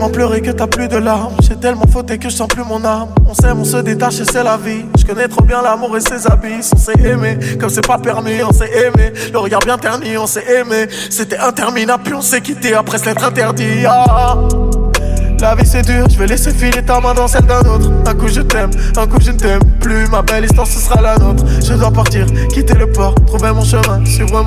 tellement pleuré que t'as plus de larmes. J'ai tellement fauté que je sens plus mon âme. On s'aime, on se détache et c'est la vie. Je connais trop bien l'amour et ses abysses. On s'est aimé, comme c'est pas permis, on s'est aimé. Le regard bien terni, on s'est aimé. C'était interminable, puis on s'est quitté après s'être interdit. La vie c'est dur, je vais laisser filer ta main dans celle d'un autre. Un coup je t'aime, un coup je ne t'aime plus. Ma belle histoire ce sera la nôtre. Je dois partir, quitter le port, trouver mon chemin, suivre